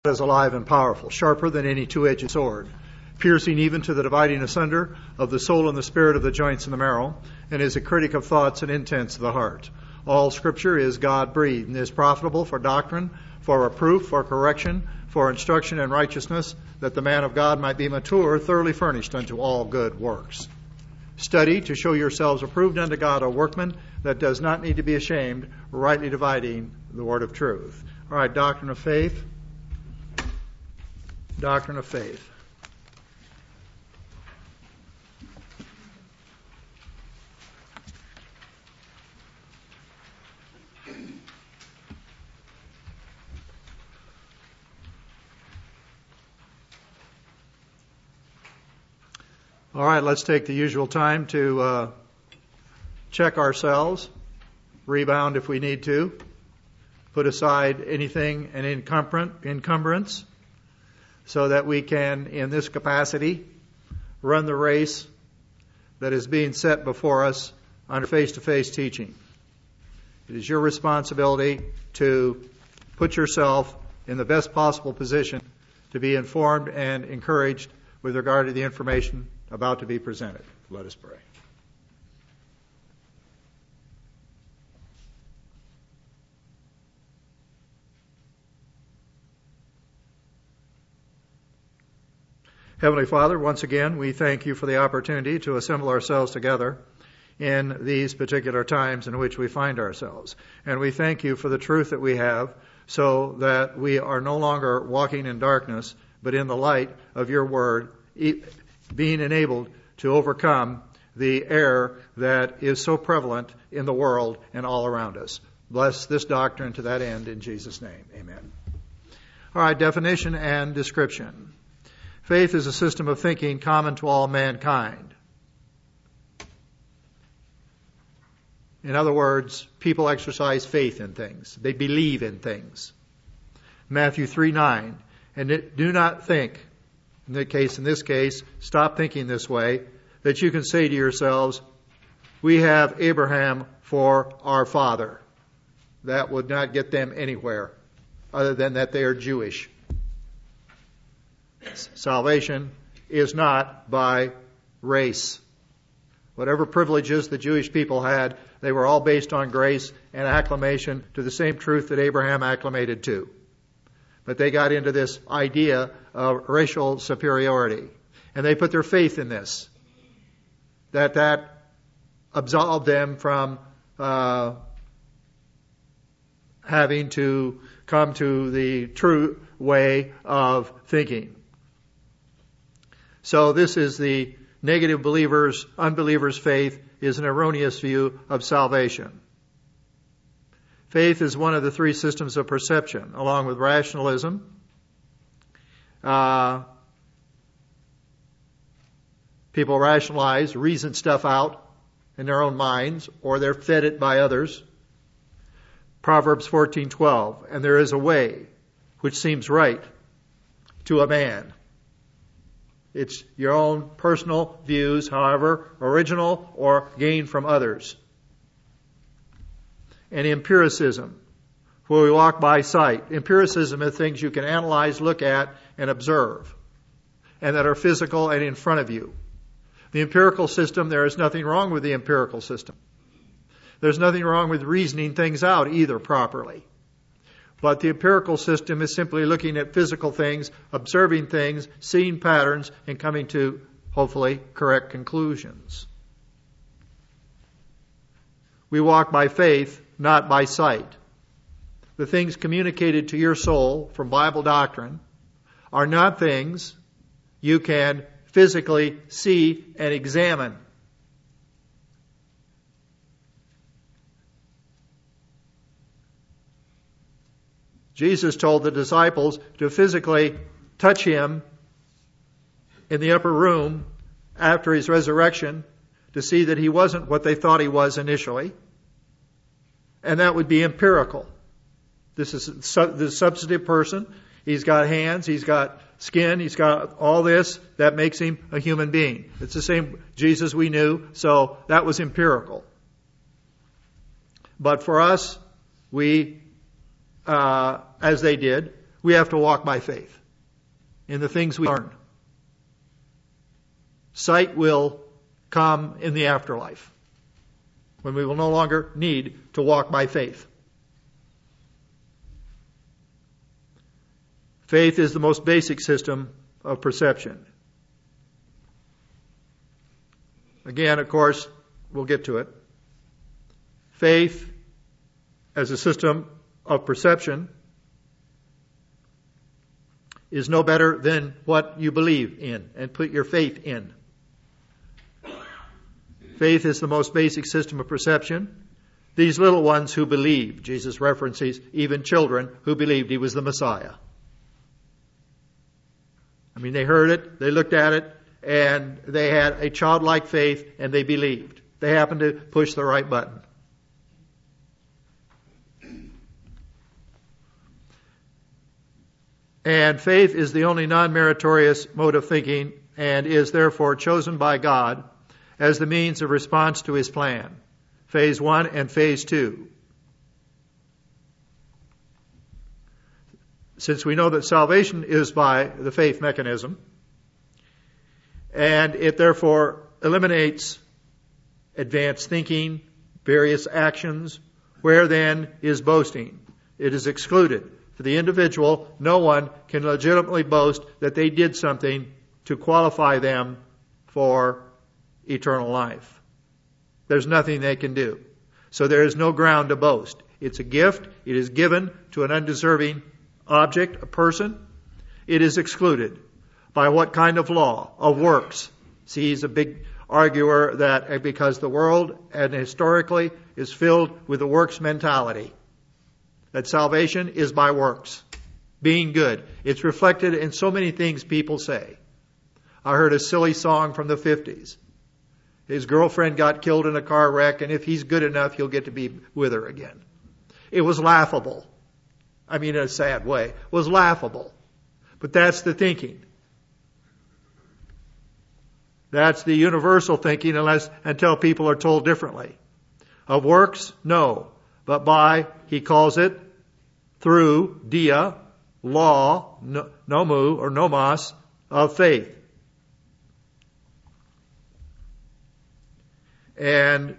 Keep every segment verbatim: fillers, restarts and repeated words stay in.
is alive and powerful, sharper than any two-edged sword, piercing even to the dividing asunder of the soul and the spirit of the joints and the marrow, and is a critic of thoughts and intents of the heart. All Scripture is God-breathed and is profitable for doctrine, for reproof, for correction, for instruction in righteousness, that the man of God might be mature, thoroughly furnished unto all good works. Study to show yourselves approved unto God, a workman that does not need to be ashamed, rightly dividing the word of truth. All right, doctrine of faith. Doctrine of faith. All right, let's take the usual time to uh, check ourselves, rebound if we need to, put aside anything, an encumbrance, so that we can, in this capacity, run the race that is being set before us under face-to-face teaching. It is your responsibility to put yourself in the best possible position to be informed and encouraged with regard to the information about to be presented. Let us pray. Heavenly Father, once again, we thank you for the opportunity to assemble ourselves together in these particular times in which we find ourselves. And we thank you for the truth that we have, so that we are no longer walking in darkness, but in the light of your word, being enabled to overcome the error that is so prevalent in the world and all around us. Bless this doctrine to that end in Jesus' name. Amen. All right, definition and description. Faith is a system of thinking common to all mankind. In other words, people exercise faith in things. They believe in things. Matthew three nine. And do not think, in the case, in this case, stop thinking this way, that you can say to yourselves, we have Abraham for our father. That would not get them anywhere, other than that they are Jewish. Salvation is not by race. Whatever privileges the Jewish people had, they were all based on grace and acclamation to the same truth that Abraham acclimated to. But they got into this idea of racial superiority. And they put their faith in this. That that absolved them from uh, having to come to the true way of thinking. So this is the negative believers, unbelievers' faith is an erroneous view of salvation. Faith is one of the three systems of perception, along with rationalism. Uh, people rationalize, reason stuff out in their own minds, or they're fed it by others. Proverbs fourteen twelve, and there is a way which seems right to a man. It's your own personal views, however original or gained from others. And empiricism, where we walk by sight. Empiricism is things you can analyze, look at, and observe, and that are physical and in front of you. The empirical system, there is nothing wrong with the empirical system. There's nothing wrong with reasoning things out either properly. But the empirical system is simply looking at physical things, observing things, seeing patterns, and coming to, hopefully, correct conclusions. We walk by faith, not by sight. The things communicated to your soul from Bible doctrine are not things you can physically see and examine. Jesus told the disciples to physically touch him in the upper room after his resurrection to see that he wasn't what they thought he was initially. And that would be empirical. This is the substantive person. He's got hands, he's got skin, he's got all this. That makes him a human being. It's the same Jesus we knew, so that was empirical. But for us, we uh, as they did, We have to walk by faith in the things we learn. Sight will come in the afterlife, when we will no longer need to walk by faith. Faith is the most basic system of perception. Again, of course, we'll get to it. Faith as a system of perception is no better than what you believe in and put your faith in. Faith is the most basic system of perception. These little ones who believe, Jesus references even children who believed he was the Messiah. I mean, they heard it, they looked at it, and they had a childlike faith, and they believed. They happened to push the right button. And faith is the only non-meritorious mode of thinking, and is therefore chosen by God as the means of response to his plan. Phase one and phase two. Since we know that salvation is by the faith mechanism, and it therefore eliminates advanced thinking, various actions, where then is boasting? It is excluded. For the individual, no one can legitimately boast that they did something to qualify them for eternal life. There's nothing they can do. So there is no ground to boast. It's a gift. It is given to an undeserving object, a person. It is excluded. By what kind of law? Of works. See, he's a big arguer that because the world, and historically, is filled with the works mentality, that salvation is by works, being good. It's reflected in so many things people say. I heard a silly song from the fifties. His girlfriend got killed in a car wreck, and if he's good enough, he'll get to be with her again. It was laughable. I mean, in a sad way. It was laughable. But that's the thinking. That's the universal thinking unless until people are told differently. Of works? No. But by, he calls it, through, dia, law, no, nomu, or nomos, of faith. And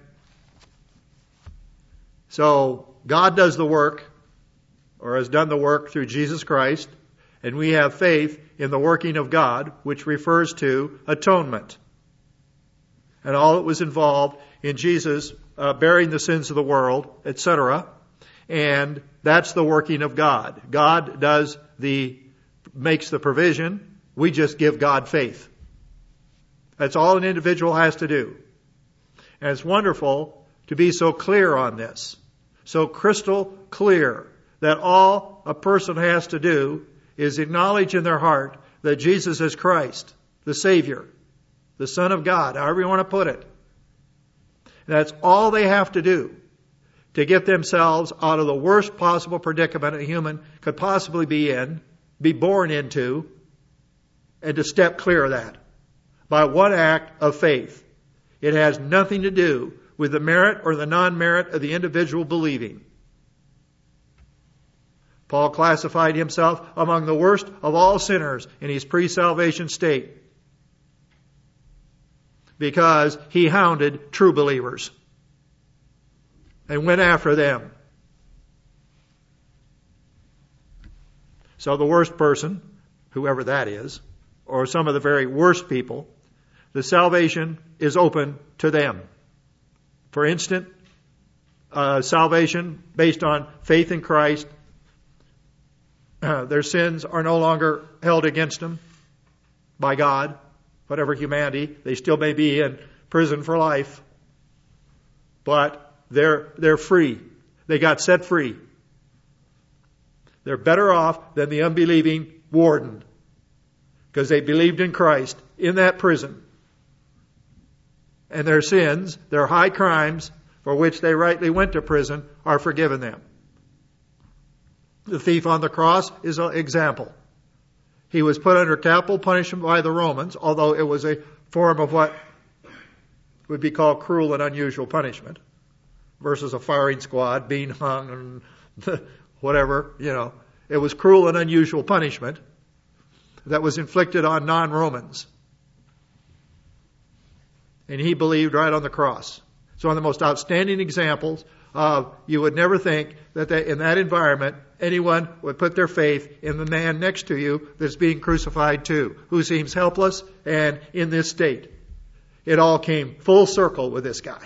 so God does the work, or has done the work through Jesus Christ, and we have faith in the working of God, which refers to atonement. And all that was involved in Jesus uh, bearing the sins of the world, et cetera. And that's the working of God. God does the, makes the provision. We just give God faith. That's all an individual has to do. And it's wonderful to be so clear on this. So crystal clear that all a person has to do is acknowledge in their heart that Jesus is Christ, the Savior, the Son of God, however you want to put it. That's all they have to do to get themselves out of the worst possible predicament a human could possibly be in, be born into, and to step clear of that by one act of faith. It has nothing to do with the merit or the non-merit of the individual believing. Paul classified himself among the worst of all sinners in his pre-salvation state because he hounded true believers and went after them. So the worst person, whoever that is, or some of the very worst people, the salvation is open to them. For instance, uh, salvation based on faith in Christ. Uh, their sins are no longer held against them by God, whatever humanity. They still may be in prison for life, but they're they're free. They got set free. They're better off than the unbelieving warden because they believed in Christ in that prison. And their sins, their high crimes for which they rightly went to prison, are forgiven them. The thief on the cross is an example. He was put under capital punishment by the Romans, although it was a form of what would be called cruel and unusual punishment, versus a firing squad, being hung, and whatever, you know. It was cruel and unusual punishment that was inflicted on non-Romans. And he believed right on the cross. It's one of the most outstanding examples of you would never think that they, in that environment anyone would put their faith in the man next to you that's being crucified too, who seems helpless and in this state. It all came full circle with this guy.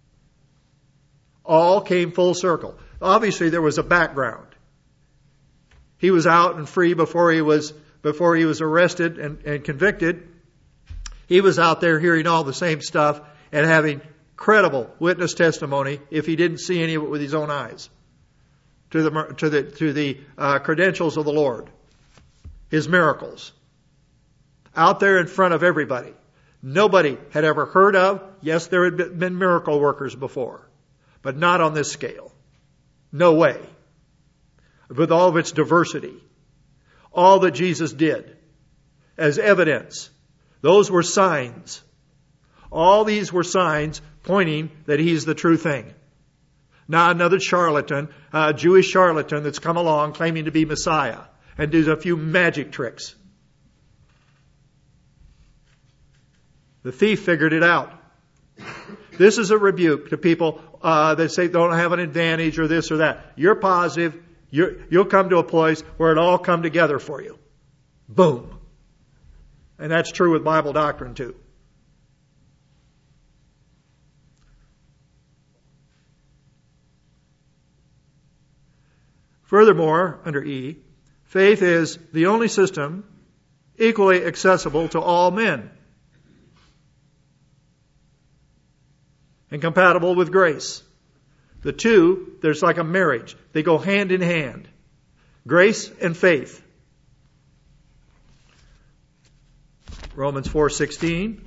All came full circle. Obviously there was a background. He was out and free before he was before he was arrested and, and convicted. He was out there hearing all the same stuff and having credible witness testimony if he didn't see any of it with his own eyes to the to the to the uh, credentials of the Lord, his miracles, out there in front of everybody. Nobody had ever heard of. Yes, there had been miracle workers before, but not on this scale. No way. With all of its diversity, all that Jesus did as evidence, those were signs. All these were signs pointing that he's the true thing. Not another charlatan, a Jewish charlatan that's come along claiming to be Messiah and does a few magic tricks. The thief figured it out. This is a rebuke to people uh, that say don't have an advantage or this or that. You're positive. You're, you'll come to a place where it all come together for you. Boom. And that's true with Bible doctrine too. Furthermore, under E, faith is the only system equally accessible to all men and compatible with grace. The two, there's like a marriage. They go hand in hand. Grace and faith. Romans four sixteen.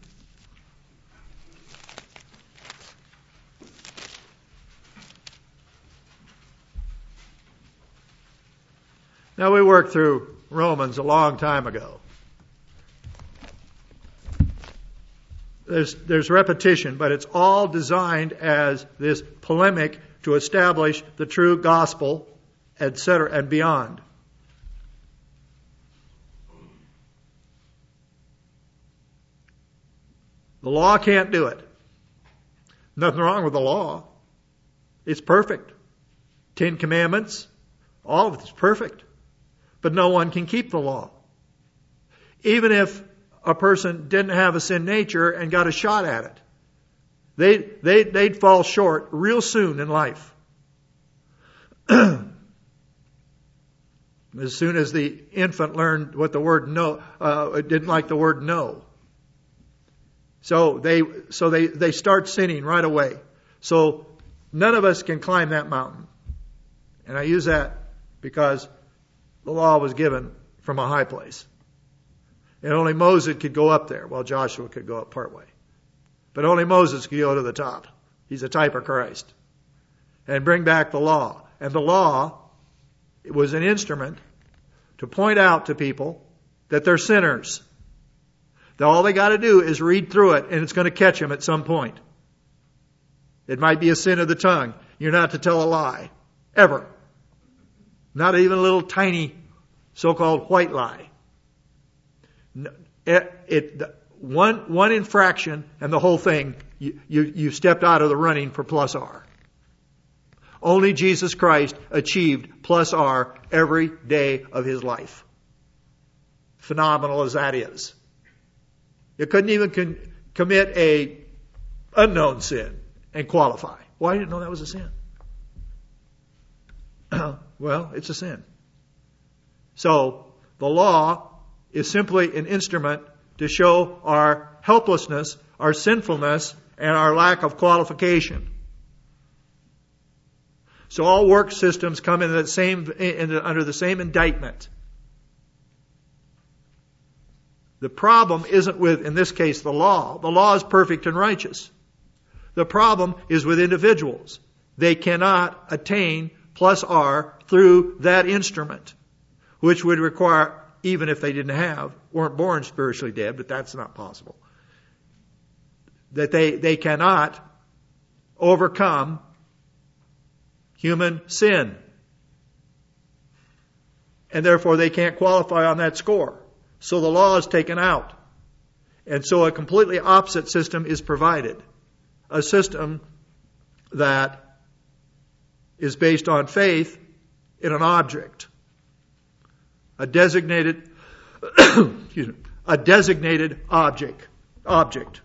Now we worked through Romans a long time ago. There's, there's repetition, but it's all designed as this polemic to establish the true gospel, et cetera, and beyond. The law can't do it. Nothing wrong with the law. It's perfect. Ten Commandments, all of it is perfect. But no one can keep the law. Even if a person didn't have a sin nature and got a shot at it, they, they, they'd fall short real soon in life. As soon as the infant learned what the word no, uh, didn't like the word no. So they, so they, they start sinning right away. So none of us can climb that mountain. And I use that because the law was given from a high place. And only Moses could go up there, while Joshua could go up partway. But only Moses could go to the top. He's a type of Christ. And bring back the law. And the law, it was an instrument to point out to people that they're sinners. That all they got to do is read through it, and it's going to catch them at some point. It might be a sin of the tongue. You're not to tell a lie. Ever. Not even a little tiny so-called white lie. It, it, one, one infraction and the whole thing, you, you, you stepped out of the running for plus R. Only Jesus Christ achieved plus R every day of his life. Phenomenal as that is. You couldn't even con- commit a unknown sin and qualify. Well, I didn't know that was a sin. Well, it's a sin. So, the law is simply an instrument to show our helplessness, our sinfulness, and our lack of qualification. So all work systems come in the same, in the, under the same indictment. The problem isn't with, in this case, the law. The law is perfect and righteous. The problem is with individuals. They cannot attain plus R through that instrument, which would require, even if they didn't have, weren't born spiritually dead, but that's not possible, that they, they cannot overcome human sin. and therefore they can't qualify on that score. So the law is taken out. And so a completely opposite system is provided. A system that is based on faith in an object. A designated, excuse me, a designated object. Object.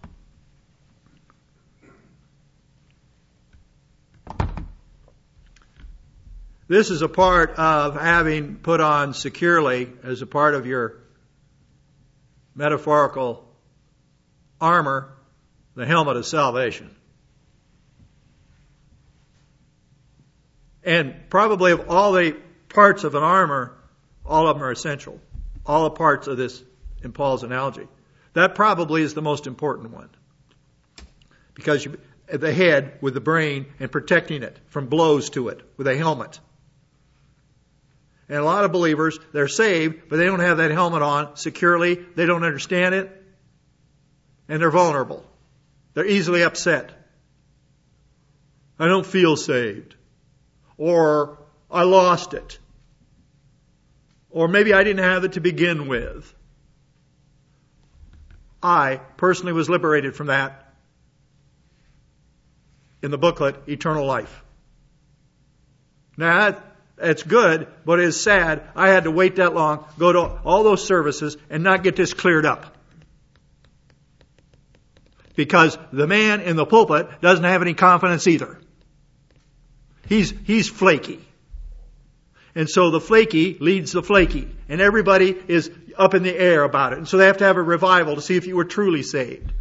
This is a part of having put on securely as a part of your metaphorical armor, the helmet of salvation. And probably of all the parts of an armor, all of them are essential. All the parts of this, in Paul's analogy. That probably is the most important one. Because you, the head with the brain and protecting it from blows to it with a helmet. And a lot of believers, they're saved, but they don't have that helmet on securely. They don't understand it. And they're vulnerable. They're easily upset. I don't feel saved. Or I lost it. Or maybe I didn't have it to begin with. I personally was liberated from that in the booklet, Eternal Life. Now, it's good, but it is sad. I had to wait that long, go to all those services, and not get this cleared up. Because the man in the pulpit doesn't have any confidence either. He's, he's flaky. And so the flaky leads the flaky. And everybody is up in the air about it. And so they have to have a revival to see if you were truly saved.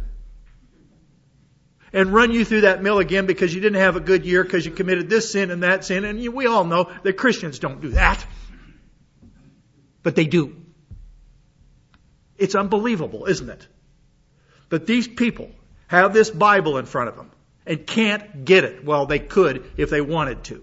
And run you through that mill again because you didn't have a good year because you committed this sin and that sin. And you, we all know that Christians don't do that. But they do. It's unbelievable, isn't it? But these people have this Bible in front of them and can't get it. Well, they could if they wanted to.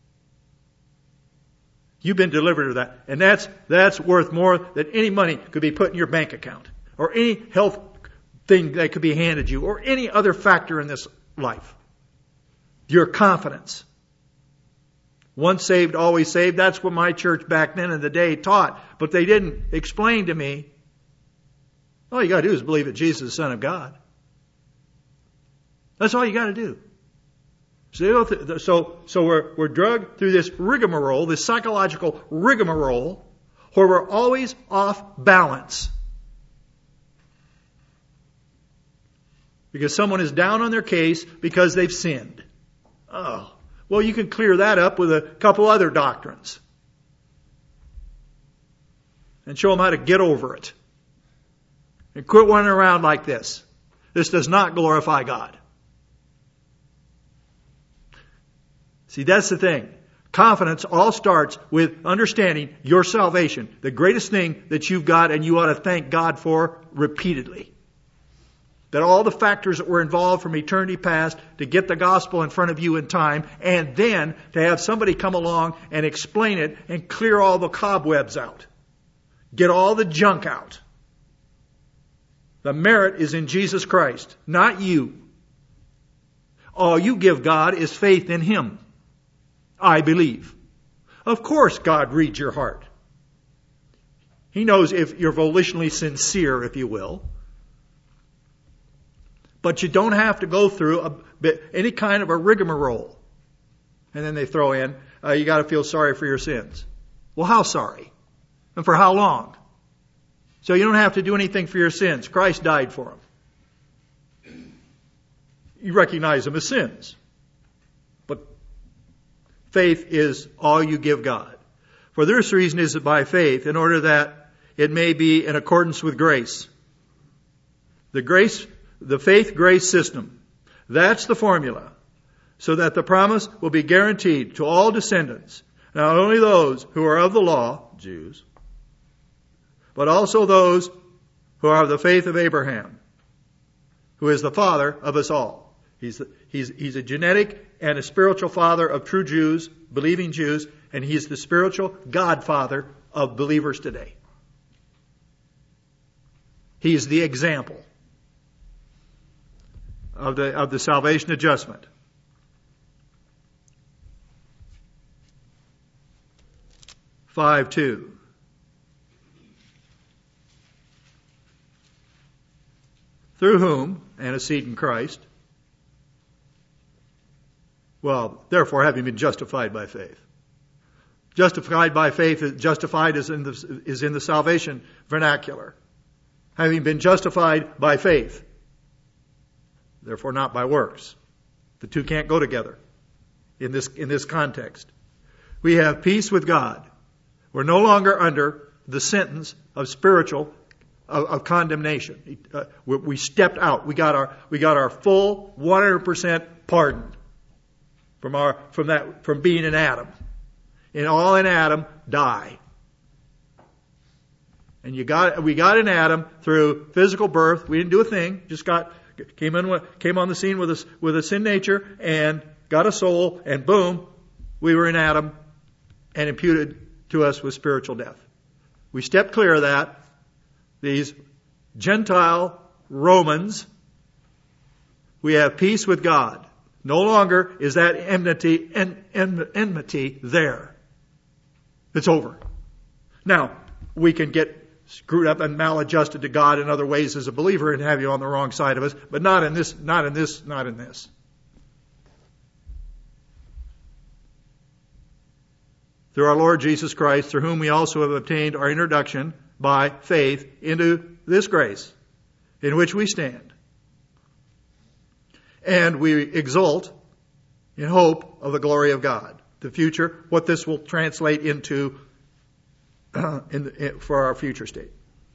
You've been delivered of that. And that's, that's worth more than any money could be put in your bank account. Or any health thing that could be handed you. Or any other factor in this life. Your confidence. Once saved, always saved. That's what my church back then in the day taught. But they didn't explain to me. All you got to do is believe that Jesus is the Son of God. That's all you got to do. So, so, so we're, we're drugged through this rigmarole, this psychological rigmarole, where we're always off balance. Because someone is down on their case because they've sinned. Oh, well, you can clear that up with a couple other doctrines. And show them how to get over it. And quit running around like this. This does not glorify God. See, that's the thing. Confidence all starts with understanding your salvation. The greatest thing that you've got and you ought to thank God for repeatedly. That all the factors that were involved from eternity past to get the gospel in front of you in time and then to have somebody come along and explain it and clear all the cobwebs out. Get all the junk out. The merit is in Jesus Christ, not you. All you give God is faith in Him. I believe. Of course God reads your heart. He knows if you're volitionally sincere, if you will. But you don't have to go through a bit, any kind of a rigmarole. And then they throw in, uh, you got to feel sorry for your sins. Well, how sorry? And for how long? So you don't have to do anything for your sins. Christ died for them. You recognize them as sins. But faith is all you give God. For this reason is it by faith, in order that it may be in accordance with grace. The grace, the faith-grace system. That's the formula. So that the promise will be guaranteed to all descendants. Not only those who are of the law, Jews, but also those who are of the faith of Abraham, who is the father of us all. He's, the, he's, he's a genetic and a spiritual father of true Jews, believing Jews, and he's the spiritual godfather of believers today. He's the example of the, of the salvation adjustment. five two. through whom, antecedent Christ, well, therefore, having been justified by faith. Justified by faith, justified is in the, is in the salvation vernacular. Having been justified by faith, therefore not by works. The two can't go together in this, in this context. We have peace with God. We're no longer under the sentence of spiritual, of, of condemnation. Uh, we, we stepped out. We got our, we got our full one hundred percent pardon from our, from that, from being in Adam. And all in Adam die. And you got, we got in Adam through physical birth. We didn't do a thing. Just got, came in, came on the scene with a, with a sin nature and got a soul, and boom, we were in Adam and imputed to us with spiritual death. We stepped clear of that. These Gentile Romans, we have peace with God. No longer is that enmity, en, en, enmity there. It's over. Now, we can get screwed up and maladjusted to God in other ways as a believer and have you on the wrong side of us, but not in this, not in this, not in this. Through our Lord Jesus Christ, through whom we also have obtained our introduction by faith into this grace in which we stand. And we exult in hope of the glory of God. The future, what this will translate into uh, in the, in, for our future state.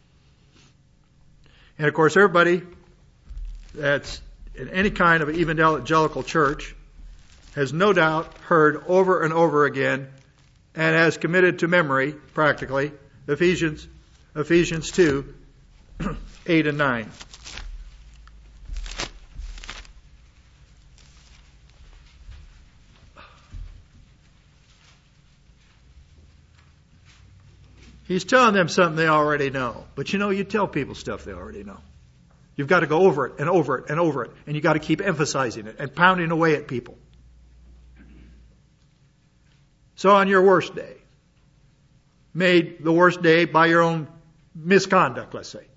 And of course, everybody that's in any kind of evangelical church has no doubt heard over and over again and has committed to memory, practically, Ephesians, Ephesians two, eight and nine. He's telling them something they already know. But you know, you tell people stuff they already know. You've got to go over it and over it and over it. And you've got to keep emphasizing it and pounding away at people. So on your worst day, made the worst day by your own misconduct, let's say.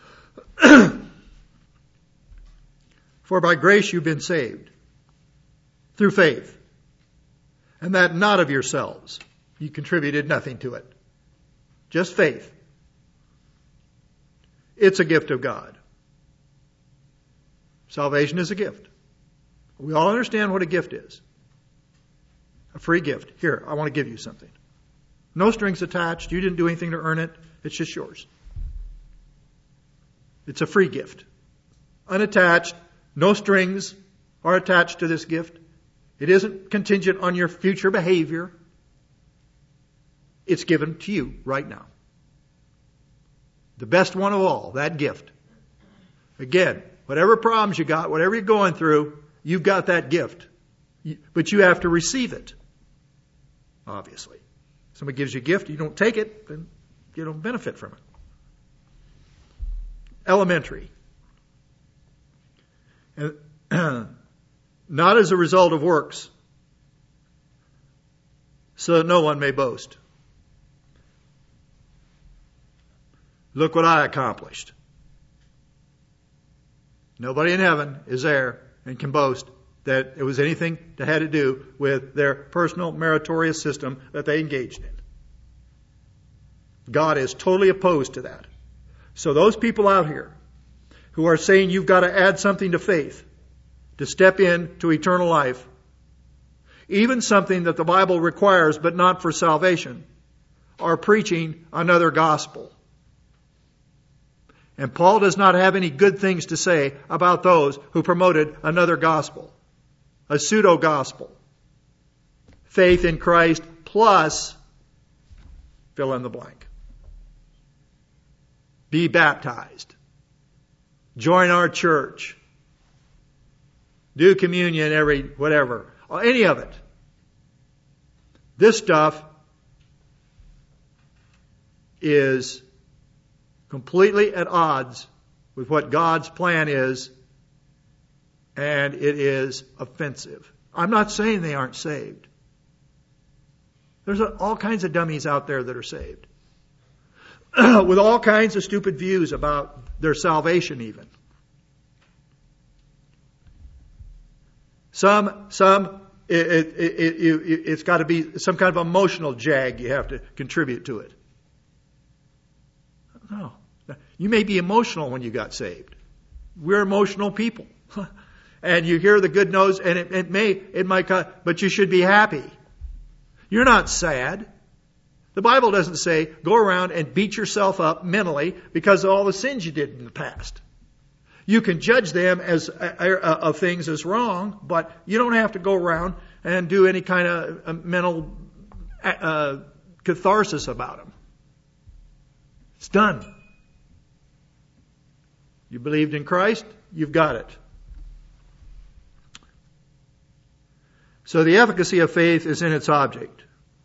For by grace you've been saved through faith, and that not of yourselves. You contributed nothing to it. Just faith. It's a gift of God. Salvation is a gift. We all understand what a gift is. A free gift. Here, I want to give you something. No strings attached. You didn't do anything to earn it. It's just yours. It's a free gift. Unattached. No strings are attached to this gift. It isn't contingent on your future behavior. It's given to you right now. The best one of all, that gift. Again, whatever problems you got, whatever you're going through, you've got that gift. But you have to receive it. Obviously. Somebody gives you a gift, you don't take it, then you don't benefit from it. Elementary. And not as a result of works, so that no one may boast. Look what I accomplished. Nobody in heaven is there and can boast that it was anything that had to do with their personal meritorious system that they engaged in. God is totally opposed to that. So those people out here who are saying you've got to add something to faith to step into eternal life, even something that the Bible requires but not for salvation, are preaching another gospel. And Paul does not have any good things to say about those who promoted another gospel, a pseudo-gospel. Faith in Christ plus fill in the blank. Be baptized. Join our church. Do communion every whatever. Any of it. This stuff is completely at odds with what God's plan is, and it is offensive. I'm not saying they aren't saved. There's all kinds of dummies out there that are saved. With all kinds of stupid views about their salvation even. Some, some, it, it, it, it, it's got to be some kind of emotional jag you have to contribute to it. No. You may be emotional when you got saved. We're emotional people. And you hear the good news, and it, it may, it might, but you should be happy. You're not sad. The Bible doesn't say go around and beat yourself up mentally because of all the sins you did in the past. You can judge them as uh, uh, of things as wrong, but you don't have to go around and do any kind of uh, mental uh, catharsis about them. It's done. You believed in Christ, you've got it. So the efficacy of faith is in its object.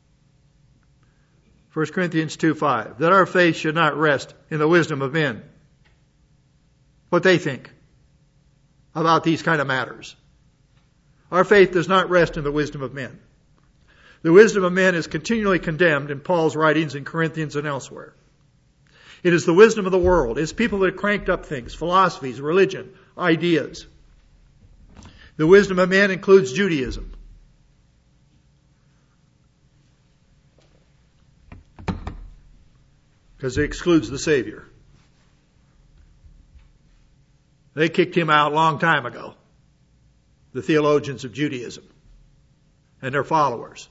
First Corinthians two five, that our faith should not rest in the wisdom of men, what they think about these kind of matters. Our faith does not rest in the wisdom of men. The wisdom of men is continually condemned in Paul's writings in Corinthians and elsewhere. It is the wisdom of the world. It's people that have cranked up things, philosophies, religion, ideas. The wisdom of men includes Judaism. Because it excludes the Savior. They kicked him out a long time ago. The theologians of Judaism and their followers.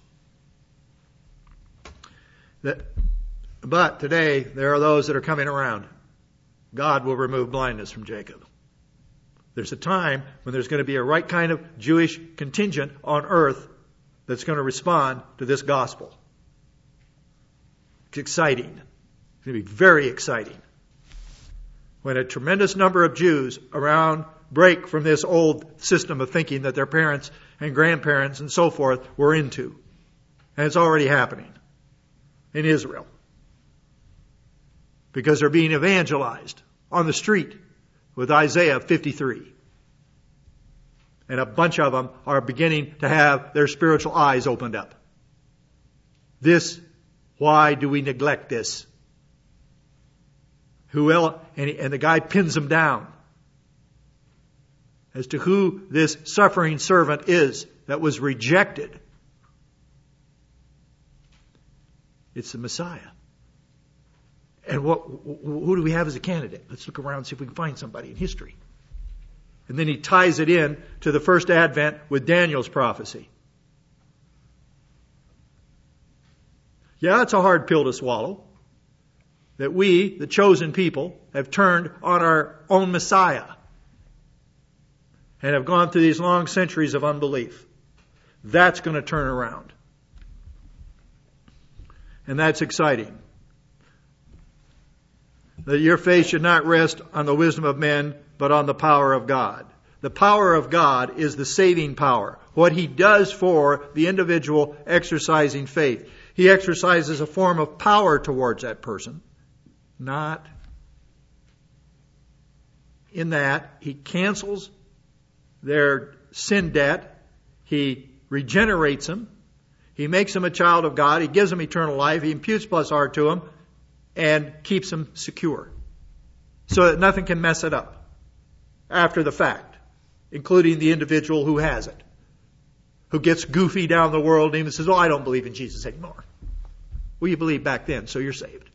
That, but today there are those that are coming around. God will remove blindness from Jacob. There's a time when there's going to be a right kind of Jewish contingent on earth that's going to respond to this gospel. It's exciting. It's going to be very exciting. When a tremendous number of Jews around break from this old system of thinking that their parents and grandparents and so forth were into. And it's already happening in Israel. Because they're being evangelized on the street with Isaiah fifty-three. And a bunch of them are beginning to have their spiritual eyes opened up. This, why do we neglect this? Who else? And, he, and the guy pins them down as to who this suffering servant is that was rejected. It's the Messiah. And what? Who do we have as a candidate? Let's look around and see if we can find somebody in history. And then he ties it in to the first advent with Daniel's prophecy. Yeah, it's a hard pill to swallow. That we, the chosen people, have turned on our own Messiah. And have gone through these long centuries of unbelief. That's going to turn around. And that's exciting. That your faith should not rest on the wisdom of men, but on the power of God. The power of God is the saving power. What He does for the individual exercising faith. He exercises a form of power towards that person. Not in that He cancels their sin debt. He regenerates them. He makes them a child of God. He gives them eternal life. He imputes plus R to them and keeps them secure so that nothing can mess it up after the fact, including the individual who has it, who gets goofy down the world and even says, oh, I don't believe in Jesus anymore. Well, you believed back then, so you're saved.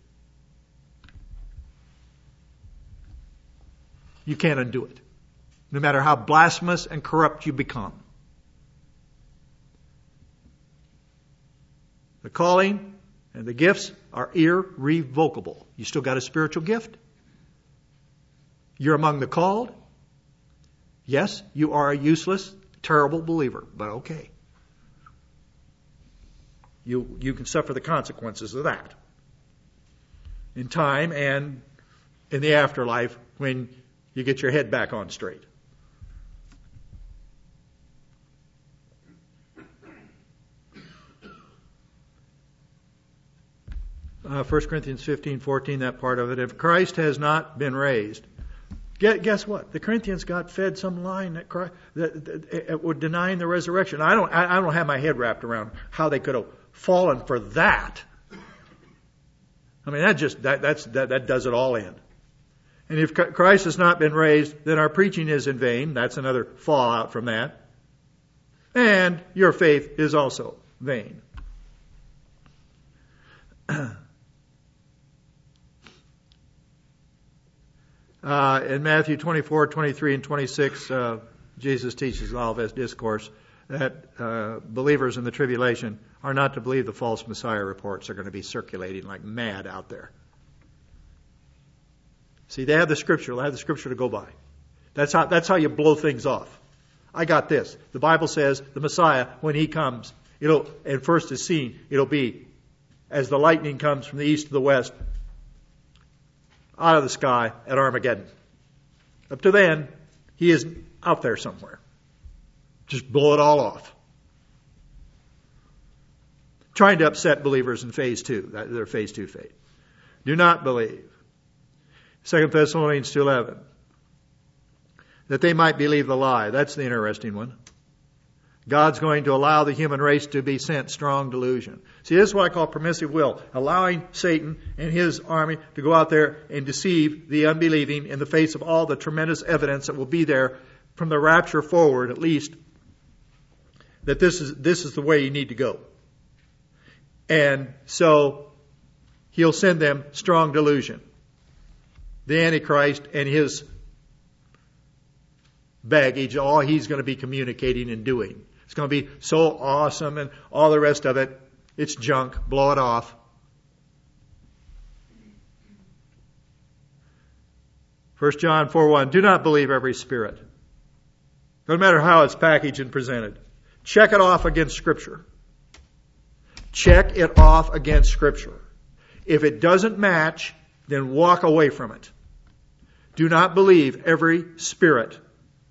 You can't undo it, no matter how blasphemous and corrupt you become. The calling and the gifts are irrevocable. You still got a spiritual gift. You're among the called. Yes, you are a useless, terrible believer, but okay. You, you can suffer the consequences of that in time and in the afterlife when you get your head back on straight. Uh, First Corinthians fifteen fourteen, that part of it. If Christ has not been raised, guess what? The Corinthians got fed some line that, Christ, that, that, that were denying the resurrection. I don't, I, I don't have my head wrapped around how they could have fallen for that. I mean, that just that that's that, that does it all in. And if Christ has not been raised, then our preaching is in vain. That's another fallout from that. and your faith is also vain. Uh, in Matthew twenty-four, twenty-three, and twenty-six, uh, Jesus teaches in all of his discourse that uh, believers in the tribulation are not to believe the false Messiah reports are going to be circulating like mad out there. See, they have the Scripture. They have the Scripture to go by. That's how, that's how you blow things off. I got this. The Bible says the Messiah, when he comes, it'll, and first is seen, it'll be as the lightning comes from the east to the west, out of the sky at Armageddon. Up to then, he is out there somewhere. Just blow it all off. Trying to upset believers in phase two, their phase two faith. Do not believe. Second Thessalonians two eleven. That they might believe the lie. That's the interesting one. God's going to allow the human race to be sent strong delusion. See, this is what I call permissive will. Allowing Satan and his army to go out there and deceive the unbelieving in the face of all the tremendous evidence that will be there from the rapture forward, at least, that this is, this is the way you need to go. And so, he'll send them strong delusion. The Antichrist and his baggage, all he's going to be communicating and doing. It's going to be so awesome and all the rest of it. It's junk. Blow it off. First John four one. Do not believe every spirit. No matter how it's packaged and presented. Check it off against Scripture. Check it off against Scripture. If it doesn't match, then walk away from it. Do not believe every spirit.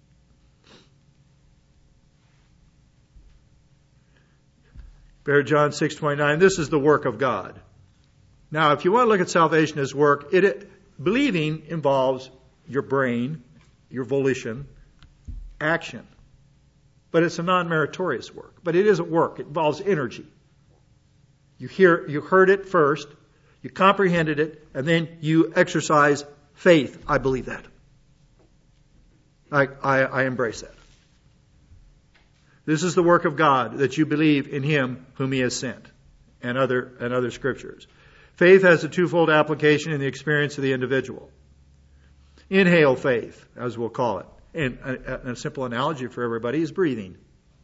John six twenty-nine, this is the work of God. Now, if you want to look at salvation as work, it, it believing involves your brain, your volition, action. But it's a non-meritorious work. But it isn't work. It involves energy. You hear, you heard it first, you comprehended it, and then you exercise faith. I believe that. I, I, I embrace that. This is the work of God, that you believe in Him whom He has sent, and other and other scriptures. Faith has a twofold application in the experience of the individual. Inhale faith, as we'll call it. And a, a simple analogy for everybody is breathing.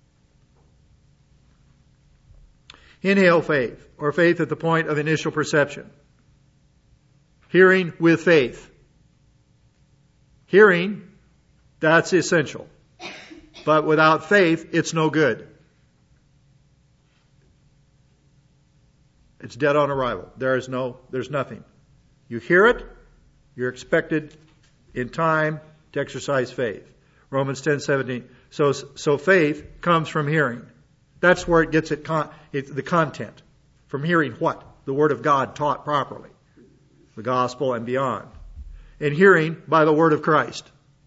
Inhale faith, or faith at the point of initial perception. Hearing with faith. Hearing, that's essential. But without faith, it's no good. It's dead on arrival. There is no, there's nothing. You hear it, you're expected in time to exercise faith. Romans ten seventeen. So, so faith comes from hearing. That's where it gets it, con, it the content. From hearing what? The Word of God taught properly. The gospel and beyond. And hearing by the Word of Christ.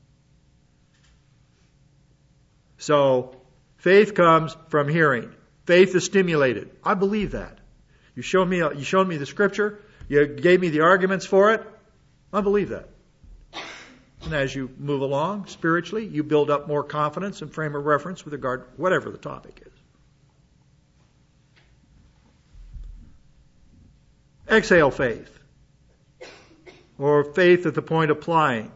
So, faith comes from hearing. Faith is stimulated. I believe that. You showed me, you showed me the Scripture. You gave me the arguments for it. I believe that. And as you move along spiritually, you build up more confidence and frame of reference with regard to whatever the topic is. Exhale faith. Or faith at the point of applying.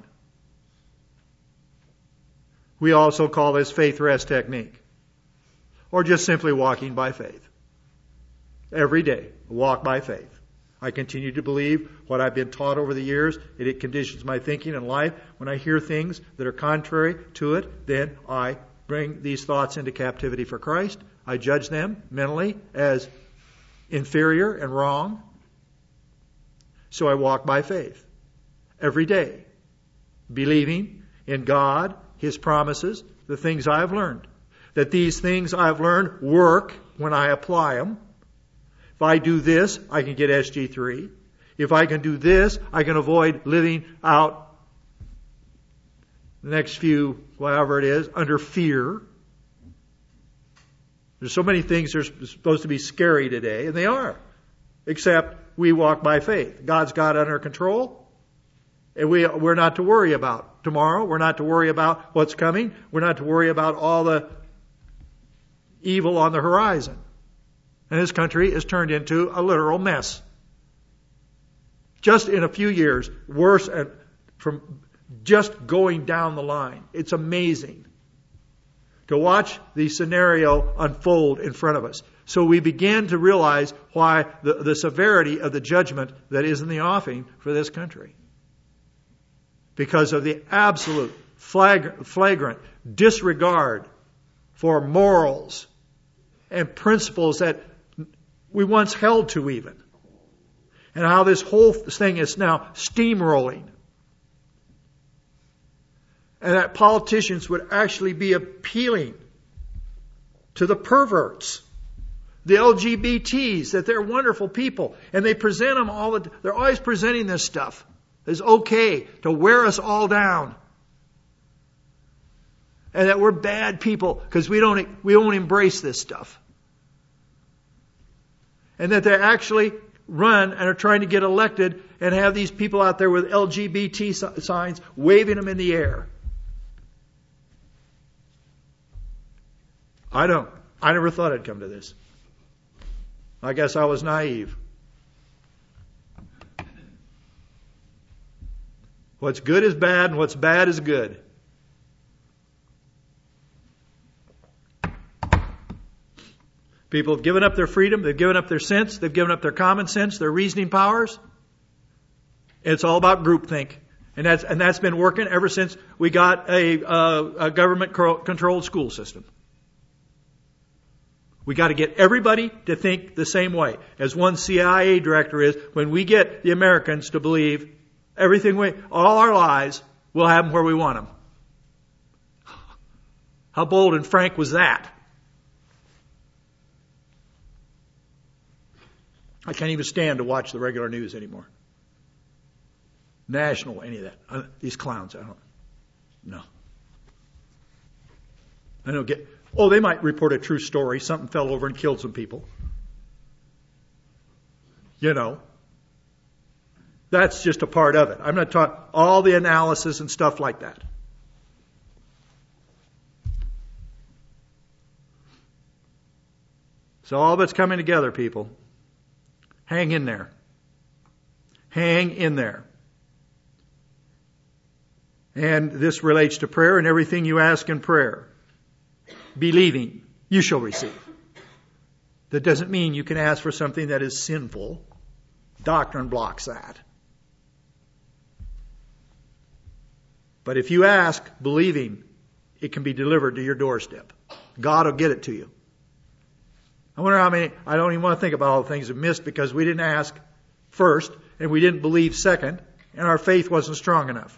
We also call this faith rest technique. Or just simply walking by faith. Every day, walk by faith. I continue to believe what I've been taught over the years, and it conditions my thinking and life. When I hear things that are contrary to it, then I bring these thoughts into captivity for Christ. I judge them mentally as inferior and wrong. So I walk by faith. Every day. Believing in God, His promises, the things I have learned. That these things I've learned work when I apply them. If I do this, I can get S G three. If I can do this, I can avoid living out the next few, whatever it is, under fear. There's so many things that are supposed to be scary today, and they are. Except we walk by faith. God's got it under control. And we, we're not to worry about tomorrow. We're not to worry about what's coming. We're not to worry about all the evil on the horizon. And this country is turned into a literal mess. Just in a few years, worse and from just going down the line. It's amazing to watch the scenario unfold in front of us. So we begin to realize why the, the severity of the judgment that is in the offing for this country. Because of the absolute flagrant, flagrant disregard for morals and principles that we once held to even. And how this whole thing is now steamrolling. And that politicians would actually be appealing to the perverts, the L G B Ts, that they're wonderful people. And they present them all the, they're always presenting this stuff as okay to wear us all down. And that we're bad people because we don't, we don't embrace this stuff. And that they actually run and are trying to get elected and have these people out there with L G B T signs waving them in the air. I don't. I never thought I'd come to this. I guess I was naive. What's good is bad and what's bad is good. People have given up their freedom, they've given up their sense, they've given up their common sense, their reasoning powers. It's all about groupthink. And that's, and that's been working ever since we got a, uh, a government-controlled school system. We got to get everybody to think the same way. As one C I A director is, when we get the Americans to believe everything we, all our lies, we'll have them where we want them. How bold and frank was that? I can't even stand to watch the regular news anymore. National, any of that. Uh, these clowns, I don't. No. I don't get. Oh, they might report a true story. Something fell over and killed some people. You know. That's just a part of it. I'm not talking all the analysis and stuff like that. So all of it's coming together, people. Hang in there. Hang in there. And this relates to prayer and everything you ask in prayer. Believing, you shall receive. That doesn't mean you can ask for something that is sinful. Doctrine blocks that. But if you ask believing, it can be delivered to your doorstep. God will get it to you. I wonder how many, I don't even want to think about all the things we missed because we didn't ask first and we didn't believe second and our faith wasn't strong enough.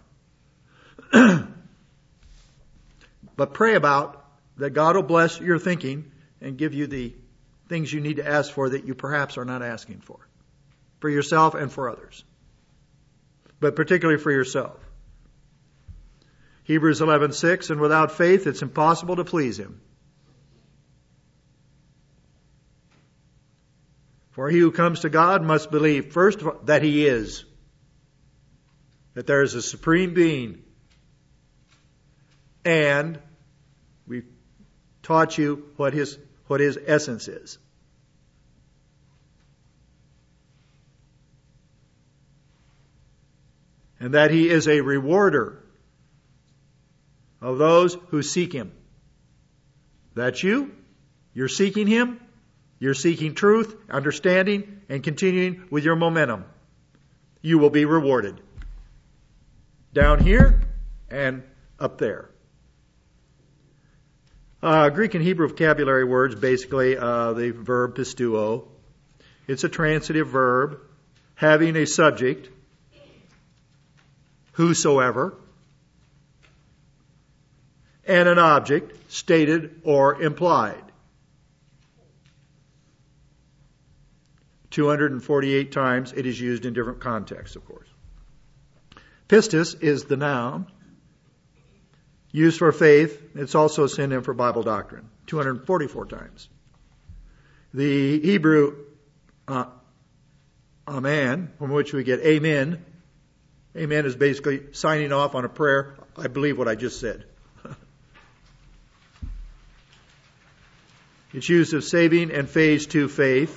But pray about that God will bless your thinking and give you the things you need to ask for that you perhaps are not asking for. For yourself and for others. But particularly for yourself. Hebrews eleven six, and without faith it's impossible to please Him. For he who comes to God must believe, first of all, that He is. That there is a supreme being. And we taught you what his, what his essence is. And that He is a rewarder of those who seek Him. That's you. You're seeking Him. You're seeking truth, understanding, and continuing with your momentum. You will be rewarded. Down here and up there. Uh, Greek and Hebrew vocabulary words, basically uh, the verb pisteuo. It's a transitive verb having a subject, whosoever, and an object, stated or implied. two hundred forty-eight times it is used in different contexts, of course. Pistis is the noun used for faith. It's also a synonym for Bible doctrine, two hundred forty-four times. The Hebrew uh, amen, from which we get amen. Amen is basically signing off on a prayer. I believe what I just said. It's used of saving and phase two faith.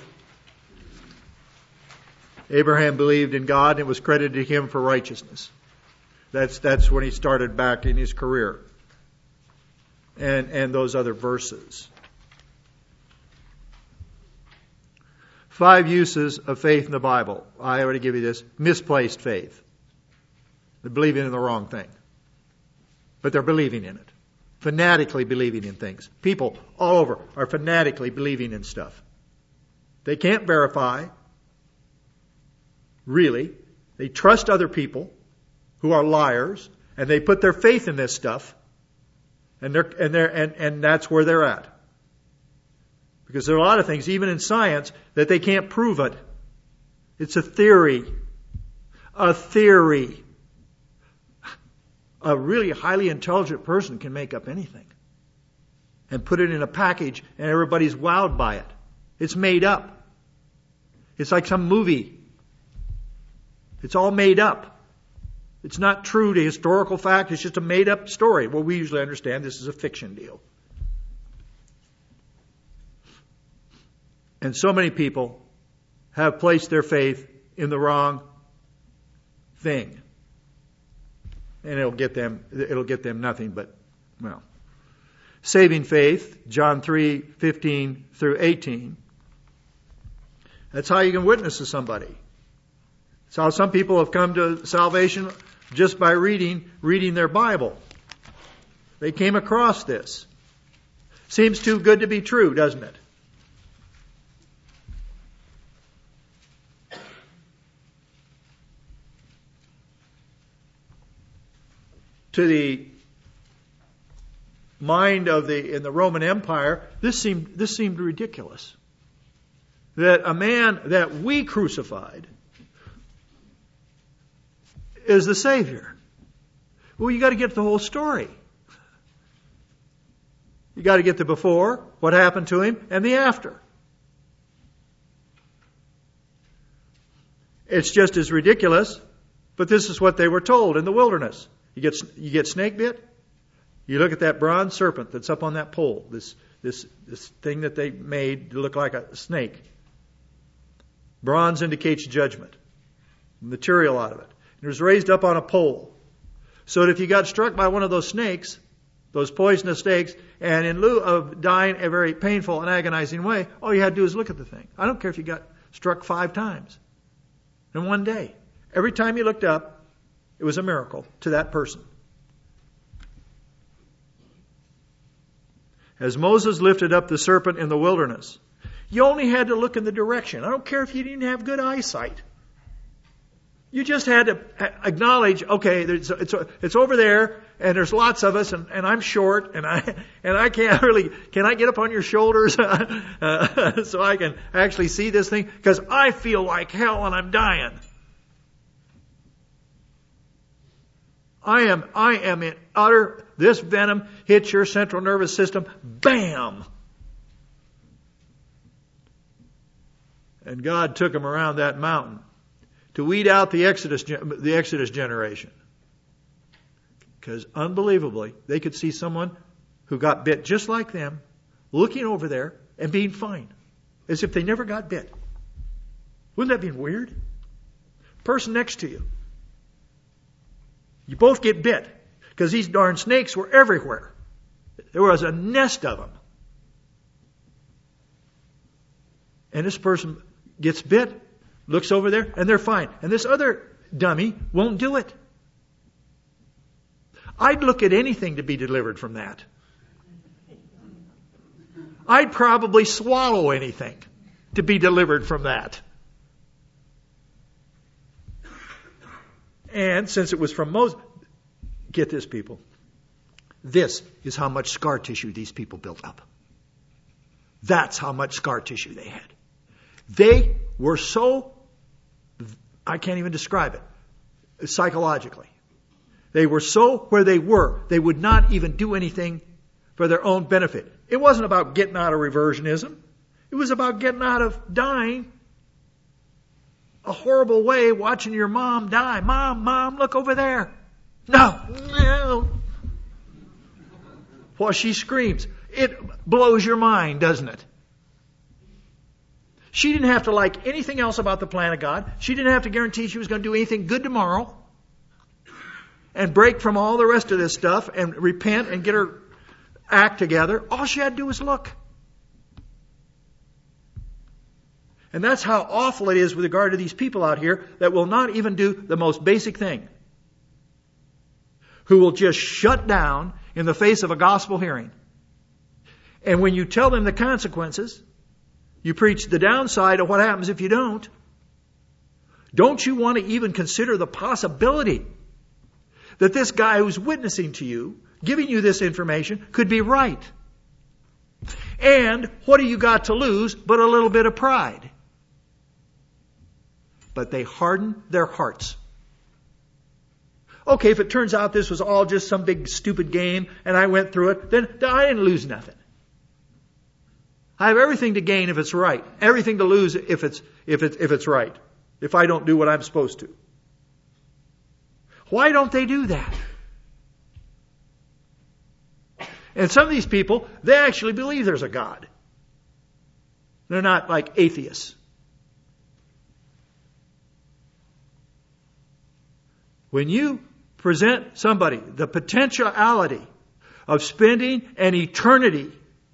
Abraham believed in God and it was credited to him for righteousness. That's that's when he started back in his career. And and those other verses. Five uses of faith in the Bible. I already give you this. Misplaced faith. They're believing in the wrong thing. But they're believing in it. Fanatically believing in things. People all over are fanatically believing in stuff. They can't verify. Really. They trust other people who are liars, and they put their faith in this stuff, and they're and they're and, and that's where they're at. Because there are a lot of things, even in science, that they can't prove it. It's a theory. A theory. A really highly intelligent person can make up anything and put it in a package and everybody's wowed by it. It's made up. It's like some movie. It's all made up. It's not true to historical fact. It's just a made up story. Well, we usually understand this is a fiction deal. And so many people have placed their faith in the wrong thing. And it'll get them, it'll get them nothing but, well. Saving faith, John three, fifteen through eighteen. That's how you can witness to somebody. It's how some people have come to salvation just by reading, reading their Bible. They came across this. Seems too good to be true, doesn't it? To the mind of the in the Roman Empire, this seemed this seemed ridiculous. That a man that we crucified is the Savior. Well, you got to get the whole story. You got to get the before, what happened to him, and the after. It's just as ridiculous, but this is what they were told in the wilderness. You get you get snake bit. You look at that bronze serpent that's up on that pole. This this this thing that they made to look like a snake. Bronze indicates judgment. Material out of it. It was raised up on a pole, so that if you got struck by one of those snakes, those poisonous snakes, and in lieu of dying a very painful and agonizing way, all you had to do is look at the thing. I don't care if you got struck five times in one day. Every time you looked up, it was a miracle to that person. As Moses lifted up the serpent in the wilderness, you only had to look in the direction. I don't care if you didn't have good eyesight. You just had to acknowledge, okay, it's, it's, it's over there, and there's lots of us, and, and I'm short, and I and I can't really, can I get up on your shoulders uh, so I can actually see this thing? Because I feel like hell and I'm dying. I am, I am in utter, this venom hits your central nervous system, bam! And God took him around that mountain to weed out the Exodus, the Exodus generation. Because unbelievably, they could see someone who got bit just like them, looking over there and being fine. As if they never got bit. Wouldn't that be weird? Person next to you. You both get bit. Because these darn snakes were everywhere. There was a nest of them. And this person gets bit, looks over there, and they're fine. And this other dummy won't do it. I'd look at anything to be delivered from that. I'd probably swallow anything to be delivered from that. And since it was from Moses, get this, people. This is how much scar tissue these people built up. That's how much scar tissue they had. They were so, I can't even describe it, psychologically. They were so where they were, they would not even do anything for their own benefit. It wasn't about getting out of reversionism. It was about getting out of dying a horrible way, watching your mom die. Mom, mom, look over there. No, no. While she screams. it blows your mind, doesn't it? She didn't have to like anything else about the plan of God. She didn't have to guarantee she was going to do anything good tomorrow and break from all the rest of this stuff and repent and get her act together. All she had to do was look. And that's how awful it is with regard to these people out here that will not even do the most basic thing. Who will just shut down in the face of a gospel hearing. And when you tell them the consequences, you preach the downside of what happens if you don't. Don't you want to even consider the possibility that this guy who's witnessing to you, giving you this information, could be right? And what do you got to lose but a little bit of pride? But they harden their hearts. Okay, if it turns out this was all just some big stupid game and I went through it, then I didn't lose nothing. I have everything to gain if it's right. Everything to lose if it's, if it's, if it's right. If I don't do what I'm supposed to. Why don't they do that? And some of these people, they actually believe there's a God. They're not like atheists. When you present somebody the potentiality of spending an eternity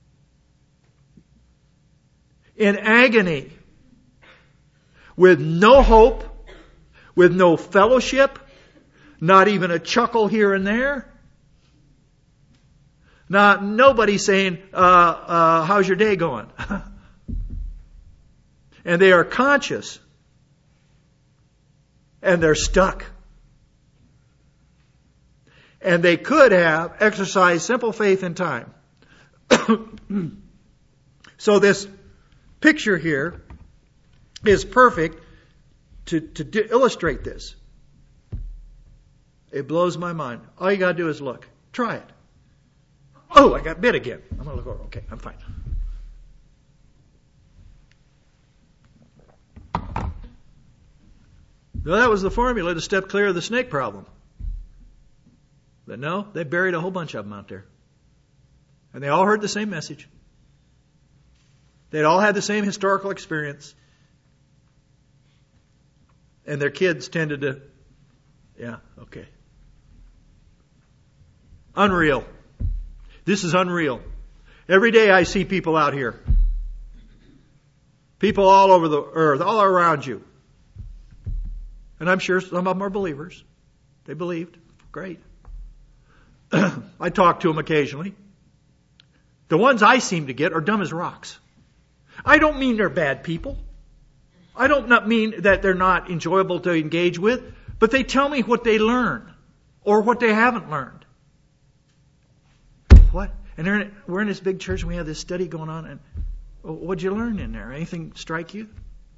in agony with no hope, with no fellowship, not even a chuckle here and there, not nobody saying, uh, uh, how's your day going? And they are conscious and they're stuck. And they could have exercised simple faith in time. So this picture here is perfect to, to d- illustrate this. It blows my mind. All you got to do is look. Try it. Oh, I got bit again. I'm going to look over. Okay, I'm fine. Well, that was the formula to step clear of the snake problem. But no, they buried a whole bunch of them out there. And they all heard the same message. They'd all had the same historical experience. And their kids tended to, yeah, okay. Unreal. This is unreal. Every day I see people out here. People all over the earth, all around you. And I'm sure some of them are believers. They believed. Great. I talk to them occasionally. The ones I seem to get are dumb as rocks. I don't mean they're bad people. I don't not mean that they're not enjoyable to engage with, but they tell me what they learn or what they haven't learned. What? And they're in, we're in this big church and we have this study going on. And what'd you learn in there? Anything strike you?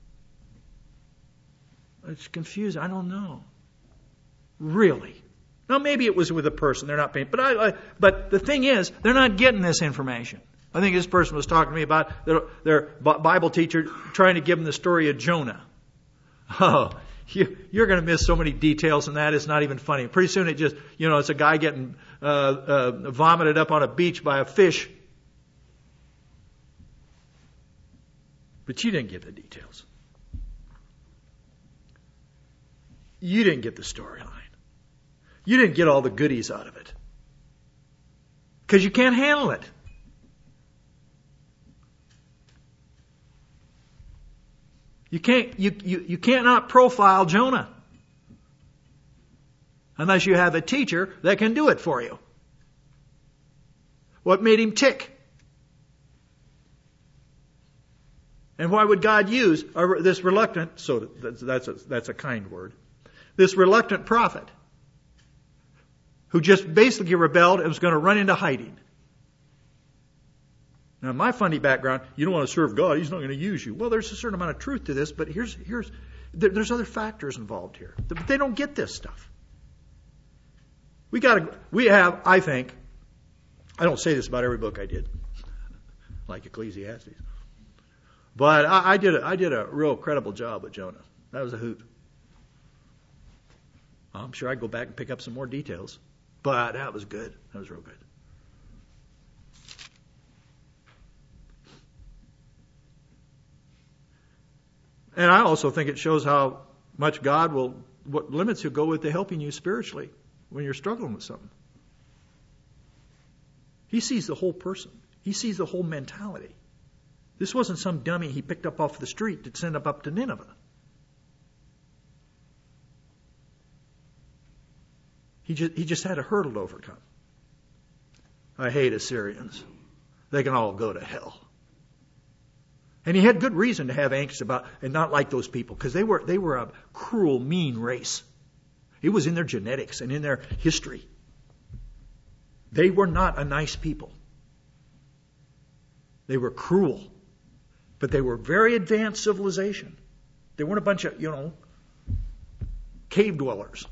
It's confusing. I don't know. Really? Now maybe it was with a person. They're not paying. But I, I. But the thing is, they're not getting this information. I think this person was talking to me about their, their Bible teacher trying to give them the story of Jonah. Oh, you, you're going to miss so many details in that. It's not even funny. Pretty soon it just, you know, it's a guy getting uh, uh, vomited up on a beach by a fish. But you didn't get the details. You didn't get the storyline. You didn't get all the goodies out of it. Because you can't handle it. You can't, you, you, you cannot profile Jonah unless you have a teacher that can do it for you. What made him tick? And why would God use this reluctant, so that's a, that's a kind word, this reluctant prophet who just basically rebelled and was going to run into hiding? Now, in my funny background, you don't want to serve God. He's not going to use you. Well, there's a certain amount of truth to this, but here's here's there, there's other factors involved here. But they don't get this stuff. We got to. We have, I think. I don't say this about every book I did, like Ecclesiastes, but I, I did a, I did a real credible job with Jonah. That was a hoot. I'm sure I'd go back and pick up some more details, but that was good. That was real good. And I also think it shows how much God will, what limits He'll go with to helping you spiritually when you're struggling with something. He sees the whole person. He sees the whole mentality. This wasn't some dummy He picked up off the street to send up up to Nineveh. He just, he just had a hurdle to overcome. I hate Assyrians. They can all go to hell. And he had good reason to have angst about and not like those people, because they were they were a cruel, mean race. It was in their genetics and in their history. They were not a nice people. They were cruel. But they were very advanced civilization. They weren't a bunch of, you know, cave dwellers.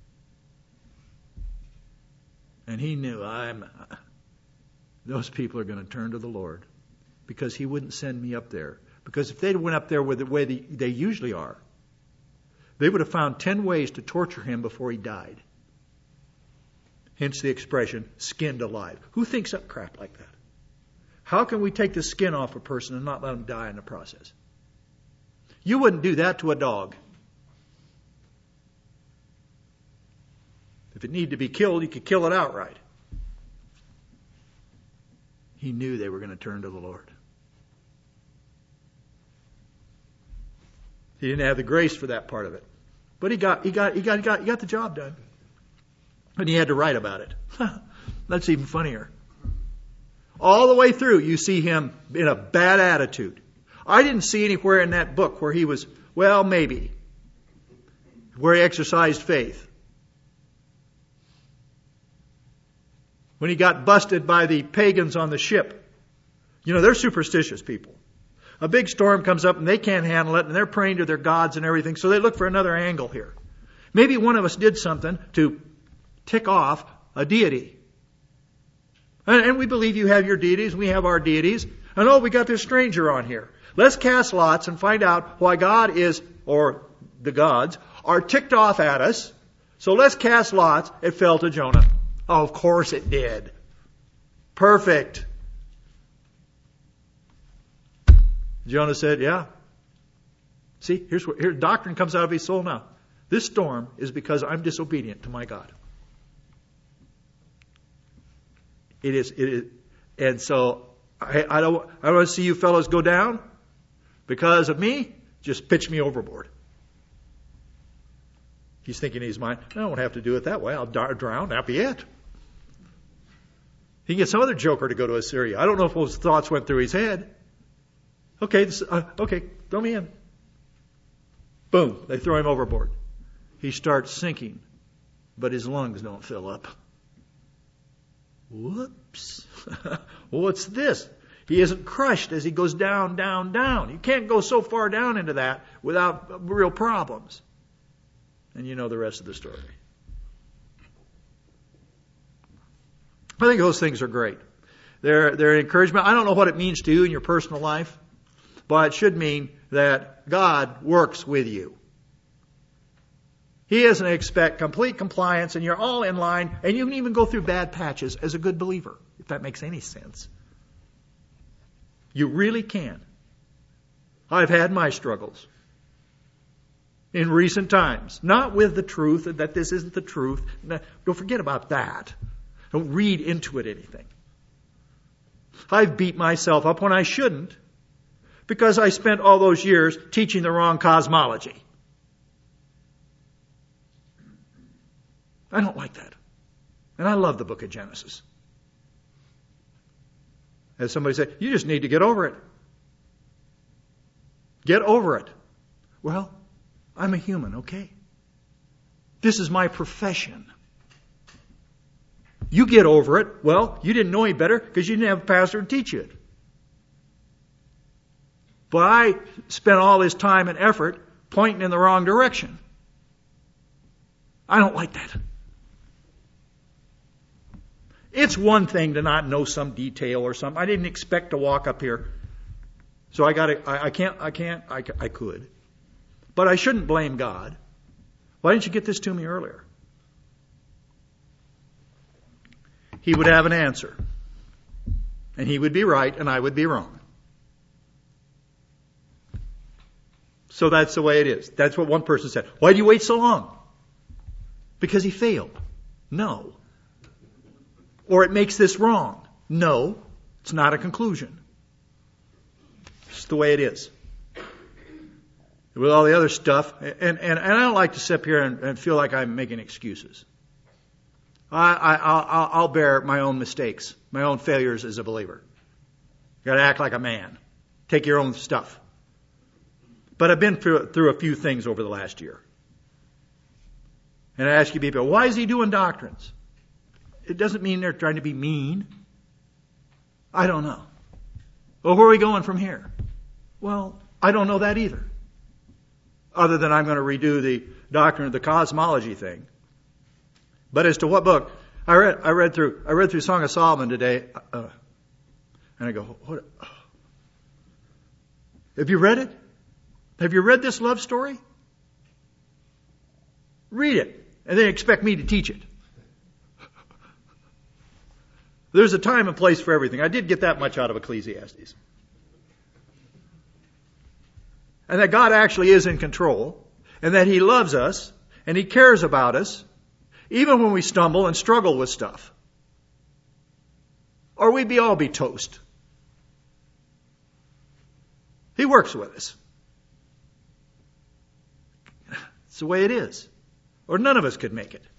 And he knew, I'm, those people are going to turn to the Lord, because He wouldn't send me up there. Because if they went up there with the way they, they usually are, they would have found ten ways to torture him before he died. Hence the expression, skinned alive. Who thinks up crap like that? How can we take the skin off a person and not let them die in the process? You wouldn't do that to a dog. If it needed to be killed, you could kill it outright. He knew they were going to turn to the Lord. He didn't have the grace for that part of it. But he got he got he got he got he got the job done. And he had to write about it. That's even funnier. All the way through, you see him in a bad attitude. I didn't see anywhere in that book where he was, well, maybe, where he exercised faith. When he got busted by the pagans on the ship. You know, they're superstitious people. A big storm comes up and they can't handle it, and they're praying to their gods and everything, so they look for another angle here. Maybe one of us did something to tick off a deity. And, and we believe you have your deities, we have our deities. And oh, we got this stranger on here. Let's cast lots and find out why God is, or the gods, are ticked off at us. So let's cast lots. It fell to Jonah. Oh, of course it did. Perfect. Jonah said, yeah. See, here's what here doctrine comes out of his soul now. This storm is because I'm disobedient to my God. It is, it is, and so I, I don't I don't want to see you fellows go down because of me. Just pitch me overboard. He's thinking in his mind, I don't have to do it that way. I'll drown. That'll be it. He can get some other joker to go to Assyria. I don't know if those thoughts went through his head. Okay, this, uh, okay, throw me in. Boom, they throw him overboard. He starts sinking, but his lungs don't fill up. Whoops. What's this? He isn't crushed as he goes down, down, down. You can't go so far down into that without real problems. And you know the rest of the story. I think those things are great. They're, they're an encouragement. I don't know what it means to you in your personal life, but it should mean that God works with you. He doesn't expect complete compliance and you're all in line, and you can even go through bad patches as a good believer, if that makes any sense. You really can. I've had my struggles in recent times. Not with the truth, that this isn't the truth. Don't forget about that. Don't read into it anything. I've beat myself up when I shouldn't because I spent all those years teaching the wrong cosmology. I don't like that. And I love the book of Genesis. As somebody said, you just need to get over it. Get over it. Well, I'm a human, okay? This is my profession. You get over it. Well, you didn't know any better because you didn't have a pastor to teach you it. But I spent all this time and effort pointing in the wrong direction. I don't like that. It's one thing to not know some detail or something. I didn't expect to walk up here. So I got to, I, I can't, I can't, I, I could. But I shouldn't blame God. Why didn't you get this to me earlier? He would have an answer. And he would be right and I would be wrong. So that's the way it is. That's what one person said. Why do you wait so long? Because he failed. No. Or it makes this wrong. No. It's not a conclusion. It's the way it is. With all the other stuff, and, and, and I don't like to sit here and, and feel like I'm making excuses. I, I, I'll, I'll bear my own mistakes, my own failures as a believer. You got to act like a man. Take your own stuff. But I've been through, through a few things over the last year. And I ask you people, why is he doing doctrines? It doesn't mean they're trying to be mean. I don't know. Well, where are we going from here? Well, I don't know that either. Other than I'm going to redo the doctrine of the cosmology thing. But as to what book, I read, I read through, I read through Song of Solomon today, uh, and I go, what? Oh. Have you read it? Have you read this love story? Read it, and then expect me to teach it. There's a time and place for everything. I did get that much out of Ecclesiastes. And that God actually is in control, and that He loves us, and He cares about us, even when we stumble and struggle with stuff. Or we'd be all be toast. He works with us. It's the way it is. Or none of us could make it.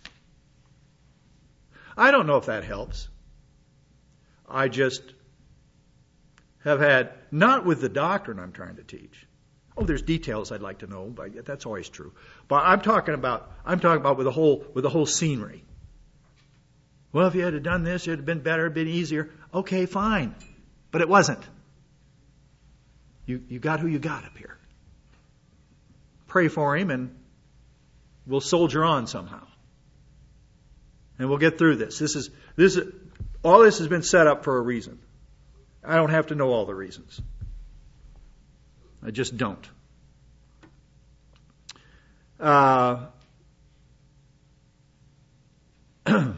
I don't know if that helps. I just have had, not with the doctrine I'm trying to teach. Oh, there's details I'd like to know, but that's always true. But I'm talking about, I'm talking about with the whole, with the whole scenery. Well, if you had done this, it'd have been better, it'd been easier. Okay, fine. But it wasn't. You, you got who you got up here. Pray for him and we'll soldier on somehow. And we'll get through this. This is, this is, all this has been set up for a reason. I don't have to know all the reasons. I just don't. Uh, all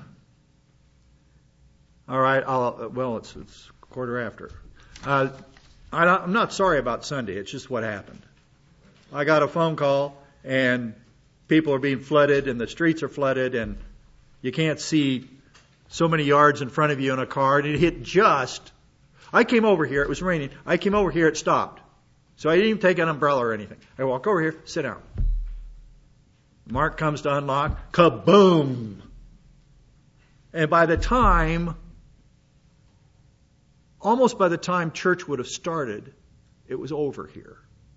right. I'll, well, it's, it's quarter after. Uh, I, I'm not sorry about Sunday. It's just what happened. I got a phone call, and people are being flooded, and the streets are flooded, and you can't see so many yards in front of you in a car. And it hit just. I came over here. It was raining. I came over here. It stopped. So I didn't even take an umbrella or anything. I walk over here, sit down. Mark comes to unlock. Kaboom! And by the time, almost by the time church would have started, it was over here.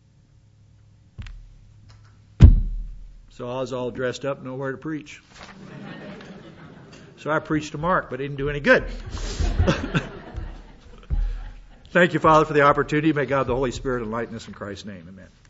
So I was all dressed up, nowhere to preach. So I preached to Mark, but it didn't do any good. Thank you, Father, for the opportunity. May God, the Holy Spirit, enlighten us in Christ's name. Amen.